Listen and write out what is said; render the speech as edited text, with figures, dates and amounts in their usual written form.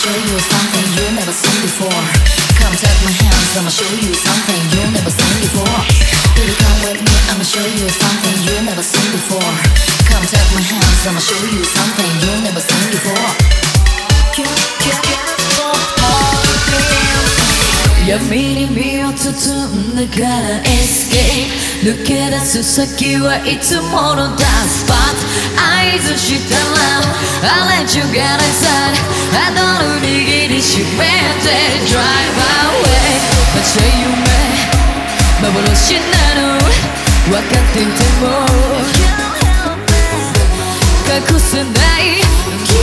show you something you never seen before. Come take my hands, I'ma show you something you never seen before. Baby, come with me, I'ma show you something you never seen before. Come take my hands, I'ma show you something you never seen before.闇に身を包んだから Escape 抜け出す先はいつものダンスパット合図したら I'll let you get inside ハンドル握りしめて Drive away 街は夢幻なの分かっていても隠せない